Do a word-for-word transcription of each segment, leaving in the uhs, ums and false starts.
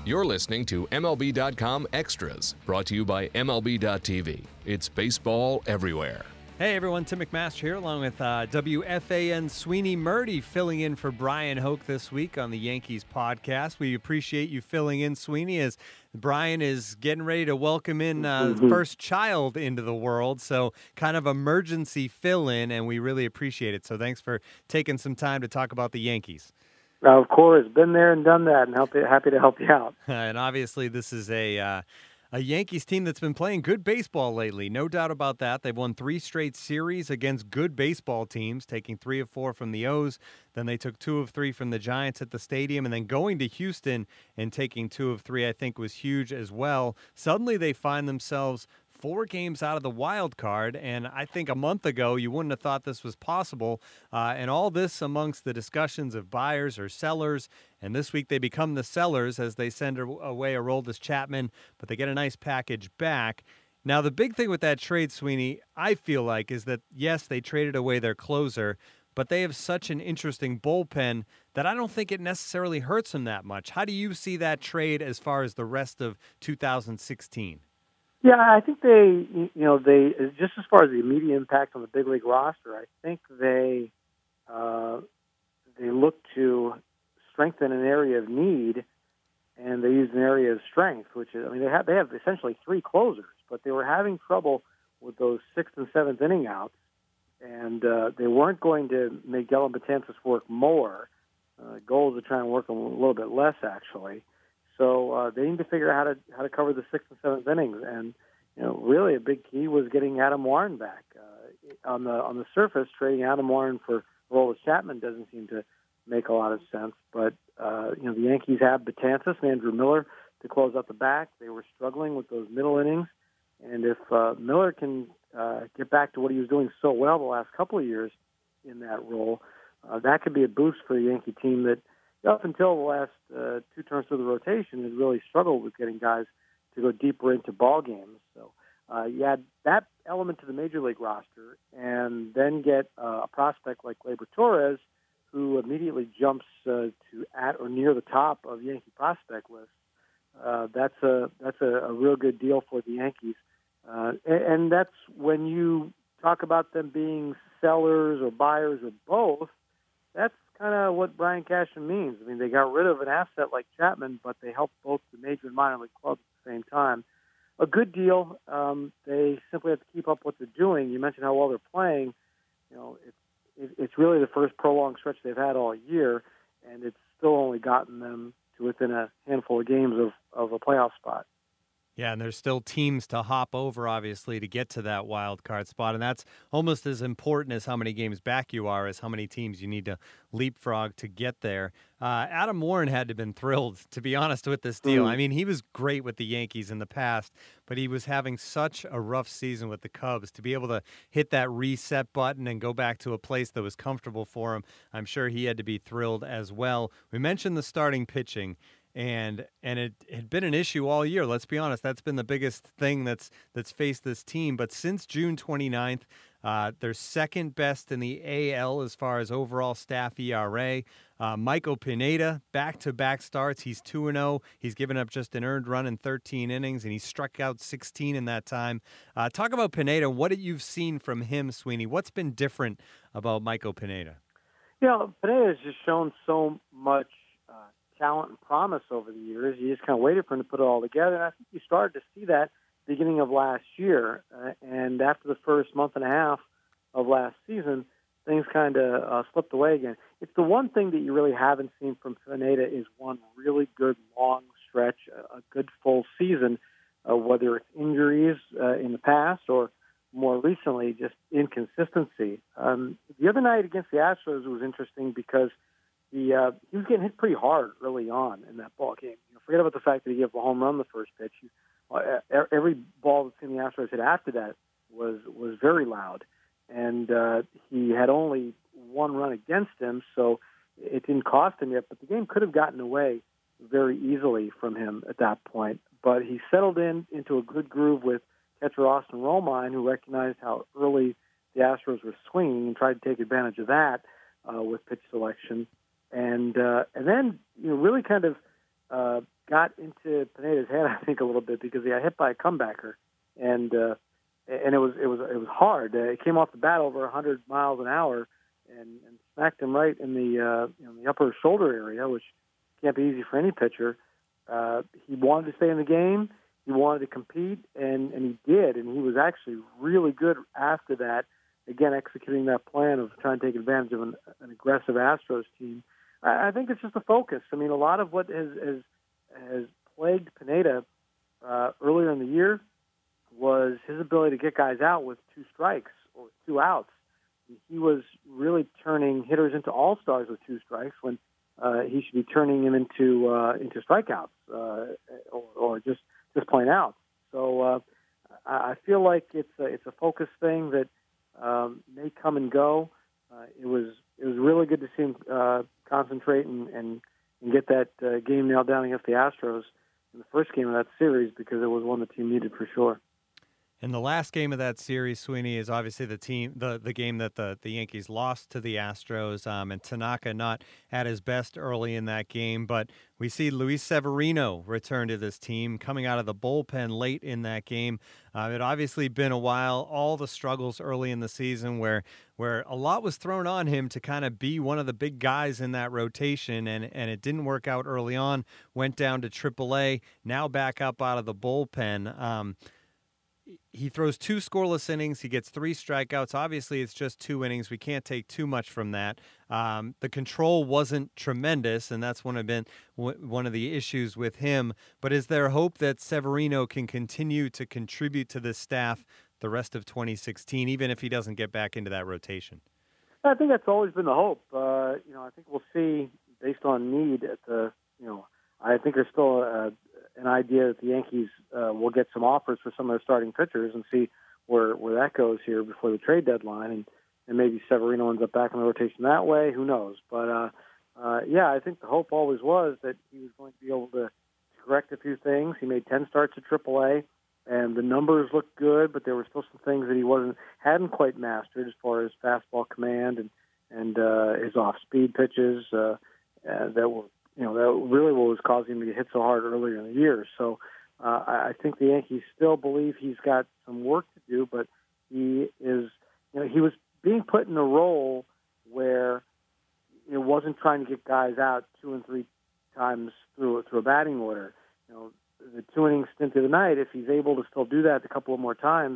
You're listening to M L B dot com Extras, brought to you by M L B dot T V. It's baseball everywhere. Hey everyone, Tim McMaster here along with uh, W F A N Sweeney Murdy filling in for Brian Hoke this week on the Yankees podcast. We appreciate you filling in, Sweeney, as Brian is getting ready to welcome in uh, Mm-hmm. first child into the world. So kind of emergency fill-in, and we really appreciate it. So thanks for taking some time to talk about the Yankees. Uh, of course, been there and done that, and help, happy to help you out. And obviously this is a uh, a Yankees team that's been playing good baseball lately, no doubt about that. They've won three straight series against good baseball teams, taking three of four from the O's. Then they took two of three from the Giants at the stadium, and then going to Houston and taking two of three, I think, was huge as well. Suddenly they find themselves four games out of the wild card, and I think a month ago you wouldn't have thought this was possible. Uh, and all this amongst the discussions of buyers or sellers, and this week they become the sellers as they send away Aroldis Chapman, but they get a nice package back. Now, the big thing with that trade, Sweeney, I feel like, is that, yes, they traded away their closer, but they have such an interesting bullpen that I don't think it necessarily hurts them that much. How do you see that trade as far as the rest of two thousand sixteen? Yeah, I think they, you know, they just as far as the immediate impact on the big league roster, I think they uh, they look to strengthen an area of need, and they use an area of strength, which is, I mean, they have they have essentially three closers, but they were having trouble with those sixth and seventh inning outs, and uh, they weren't going to make Dellin Betances work more. Uh, goal is to try and work them a little bit less, actually. So uh, they need to figure out how to how to cover the sixth and seventh innings, and you know, really a big key was getting Adam Warren back. Uh, on the on the surface, trading Adam Warren for Aroldis Chapman doesn't seem to make a lot of sense. But uh, you know, the Yankees have Betances and Andrew Miller to close out the back. They were struggling with those middle innings, and if uh, Miller can uh, get back to what he was doing so well the last couple of years in that role, uh, that could be a boost for the Yankee team that, up until the last uh, two turns of the rotation, had really struggled with getting guys to go deeper into ball games. So uh, you add that element to the major league roster, and then get uh, a prospect like Gleyber Torres, who immediately jumps uh, to at or near the top of Yankee prospect list. Uh, that's a that's a, a real good deal for the Yankees, uh, and, and that's when you talk about them being sellers or buyers or both. That's kind of what Brian Cashman means. I mean, they got rid of an asset like Chapman, but they helped both the major and minor league clubs at the same time. A good deal. Um, they simply have to keep up what they're doing. You mentioned how well they're playing. You know, it's it, it's really the first prolonged stretch they've had all year, and it's still only gotten them to within a handful of games of, of a playoff spot. Yeah, and there's still teams to hop over, obviously, to get to that wild card spot. And that's almost as important as how many games back you are as how many teams you need to leapfrog to get there. Uh, Adam Warren had to have been thrilled, to be honest, with this deal. Mm. I mean, he was great with the Yankees in the past, but he was having such a rough season with the Cubs. To be able to hit that reset button and go back to a place that was comfortable for him, I'm sure he had to be thrilled as well. We mentioned the starting pitching. And and it had been an issue all year. Let's be honest, that's been the biggest thing that's that's faced this team. But since June twenty-ninth, uh, they're second best in the A L as far as overall staff E R A. Uh, Michael Pineda, back-to-back starts. He's two and oh. He's given up just an earned run in thirteen innings, and he struck out sixteen in that time. Uh, talk about Pineda. What have you seen from him, Sweeney? What's been different about Michael Pineda? You know, Pineda has just shown so much uh, talent and promise over the years. You just kind of waited for him to put it all together. And I think you started to see that beginning of last year. Uh, and after the first month and a half of last season, things kind of uh, slipped away again. It's the one thing that you really haven't seen from Pineda is one really good long stretch, a, a good full season, uh, whether it's injuries uh, in the past or more recently, just inconsistency. Um, the other night against the Astros was interesting because The, uh, he was getting hit pretty hard early on in that ball game. You know, forget about the fact that he gave a home run the first pitch. He, uh, every ball that the Astros hit after that was was very loud, and uh, he had only one run against him, so it didn't cost him yet. But the game could have gotten away very easily from him at that point. But he settled in into a good groove with catcher Austin Romine, who recognized how early the Astros were swinging and tried to take advantage of that uh, with pitch selection. And uh, and then you know really kind of uh, got into Pineda's head, I think, a little bit because he got hit by a comebacker, and uh, and it was it was it was hard. Uh, it came off the bat over one hundred miles an hour, and, and smacked him right in the uh, you know, the upper shoulder area, which can't be easy for any pitcher. Uh, he wanted to stay in the game. He wanted to compete, and, and he did, and he was actually really good after that, again, executing that plan of trying to take advantage of an, an aggressive Astros team. I, I think it's just a focus. I mean, a lot of what has, has, has plagued Pineda uh, earlier in the year was his ability to get guys out with two strikes or two outs. He was really turning hitters into all-stars with two strikes when uh, he should be turning them into uh, into strikeouts uh, or, or just just plain out. So uh, I feel like it's a, it's a focus thing that um, may come and go. Uh, it was it was really good to see him uh, concentrate and, and, and get that uh, game nailed down against the Astros in the first game of that series because it was one the team needed for sure. And the last game of that series, Sweeney, is obviously the team, the, the game that the, the Yankees lost to the Astros, um, and Tanaka not at his best early in that game. But we see Luis Severino return to this team, coming out of the bullpen late in that game. Uh, it obviously been a while, all the struggles early in the season where where a lot was thrown on him to kind of be one of the big guys in that rotation, and, and it didn't work out early on, went down to triple A, now back up out of the bullpen. Um, He throws two scoreless innings. He gets three strikeouts. Obviously, it's just two innings. We can't take too much from that. Um, the control wasn't tremendous, and that's one of been one of the issues with him. But is there hope that Severino can continue to contribute to this staff the rest of twenty sixteen, even if he doesn't get back into that rotation? I think that's always been the hope. Uh, you know, I think we'll see based on need at the. You know, I think there's still a. an idea that the Yankees uh, will get some offers for some of their starting pitchers and see where where that goes here before the trade deadline, and, and maybe Severino ends up back in the rotation that way. Who knows? But uh, uh, yeah, I think the hope always was that he was going to be able to correct a few things. He made ten starts at triple A, and the numbers looked good, but there were still some things that he wasn't hadn't quite mastered as far as fastball command and and uh, his off speed pitches uh, uh, that were. You know, that really what was causing him to get hit so hard earlier in the year. So uh, I think the Yankees still believe he's got some work to do, but he is, you know, he was being put in a role where it wasn't trying to get guys out two and three times through through a batting order. You know, the two innings stint of the night, if he's able to still do that a couple of more times,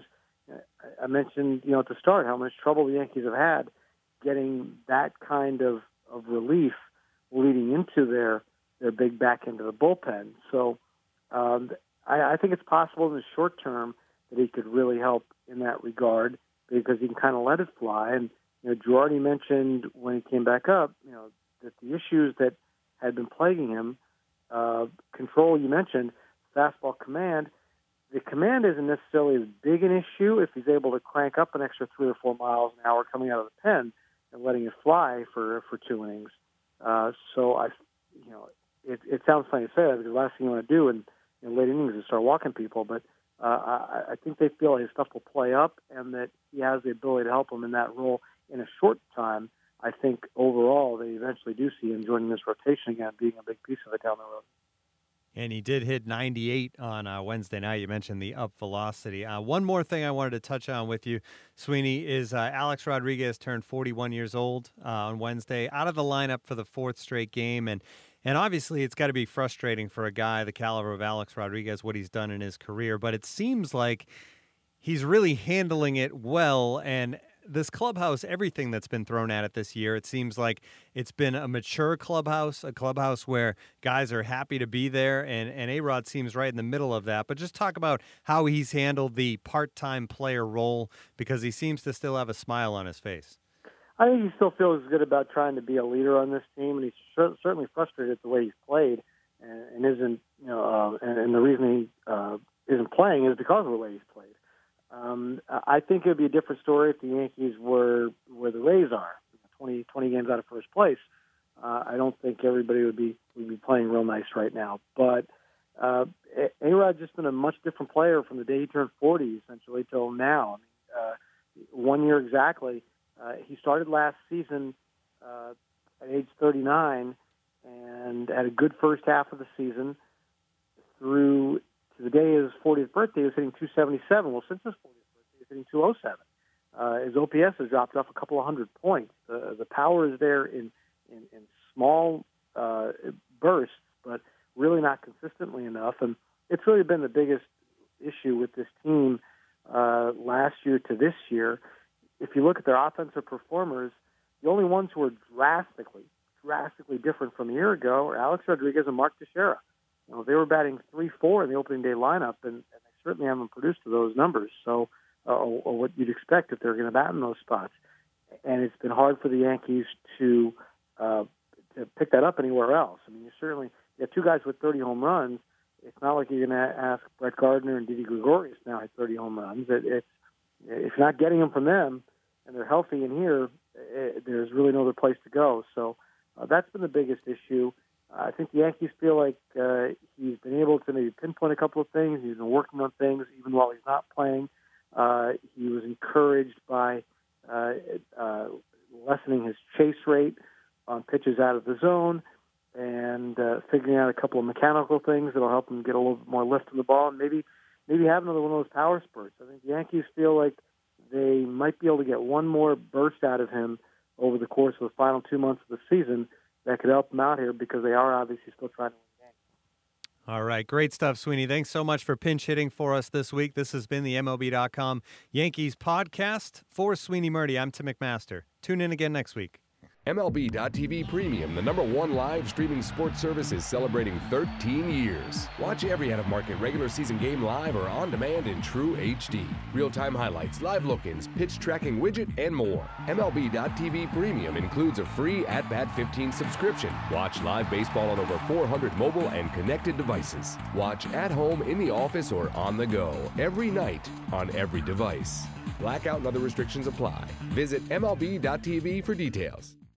I mentioned, you know, at the start how much trouble the Yankees have had getting that kind of, of relief leading into their, their big back end of the bullpen. So um, I, I think it's possible in the short term that he could really help in that regard because he can kind of let it fly. And you know, Girardi mentioned when he came back up, you know, that the issues that had been plaguing him, uh, control you mentioned, fastball command, the command isn't necessarily as big an issue if he's able to crank up an extra three or four miles an hour coming out of the pen and letting it fly for, for two innings. Uh, so I, you know, it, it sounds funny to say that because the last thing you want to do in, in late innings is start walking people. But uh, I, I think they feel his stuff will play up and that he has the ability to help them in that role in a short time. I think overall they eventually do see him joining this rotation again, being a big piece of it down the road. And he did hit ninety-eight on uh, Wednesday night. You mentioned the up velocity. Uh, one more thing I wanted to touch on with you, Sweeney, is uh, Alex Rodriguez turned forty-one years old uh, on Wednesday, out of the lineup for the fourth straight game. And and obviously it's got to be frustrating for a guy the caliber of Alex Rodriguez, what he's done in his career. But it seems like he's really handling it well. And this clubhouse, everything that's been thrown at it this year, it seems like it's been a mature clubhouse, a clubhouse where guys are happy to be there, and, and A-Rod seems right in the middle of that. But just talk about how he's handled the part-time player role, because he seems to still have a smile on his face. I think he still feels good about trying to be a leader on this team, and he's certainly frustrated at the way he's played, and, and isn't, you know, uh, and, and the reason he uh, isn't playing is because of the way he's played. Um, I think it would be a different story if the Yankees were where the Rays are, twenty, twenty games out of first place. Uh, I don't think everybody would be would be playing real nice right now. But uh, A-Rod's just been a much different player from the day he turned forty, essentially, till now. I mean, uh, one year exactly. Uh, he started last season uh, at age thirty-nine and had a good first half of the season. through to the day of his fortieth birthday, he was hitting two seventy-seven. Well, since his fortieth birthday, he's hitting two oh seven. Uh, his O P S has dropped off a couple of hundred points. Uh, the power is there in, in, in small uh, bursts, but really not consistently enough. And it's really been the biggest issue with this team uh, last year to this year. If you look at their offensive performers, the only ones who are drastically, drastically different from a year ago are Alex Rodriguez and Mark Teixeira. You know, they were batting three four in the opening day lineup, and, and they certainly haven't produced to those numbers. So, uh, or, or what you'd expect if they're going to bat in those spots. And it's been hard for the Yankees to uh, to pick that up anywhere else. I mean, you certainly you have two guys with thirty home runs. It's not like you're going to ask Brett Gardner and Didi Gregorius now at thirty home runs. It, it's if you're not getting them from them, and they're healthy in here, it, there's really no other place to go. So uh, that's been the biggest issue. I think the Yankees feel like uh, he's been able to maybe pinpoint a couple of things. He's been working on things even while he's not playing. Uh, he was encouraged by uh, uh, lessening his chase rate on pitches out of the zone and uh, figuring out a couple of mechanical things that will help him get a little bit more lift in the ball and maybe maybe have another one of those power spurts. I think the Yankees feel like they might be able to get one more burst out of him over the course of the final two months of the season that could help them out here because they are obviously still trying to win games. All right, great stuff, Sweeney. Thanks so much for pinch hitting for us this week. This has been the M L B dot com Yankees podcast. For Sweeney Murdy, I'm Tim McMaster. Tune in again next week. M L B dot T V Premium, the number one live streaming sports service, is celebrating thirteen years. Watch every out-of-market regular season game live or on demand in true H D. Real-time highlights, live look-ins, pitch tracking widget, and more. M L B dot T V Premium includes a free At Bat fifteen subscription. Watch live baseball on over four hundred mobile and connected devices. Watch at home, in the office, or on the go every night on every device. Blackout and other restrictions apply. Visit M L B dot T V for details.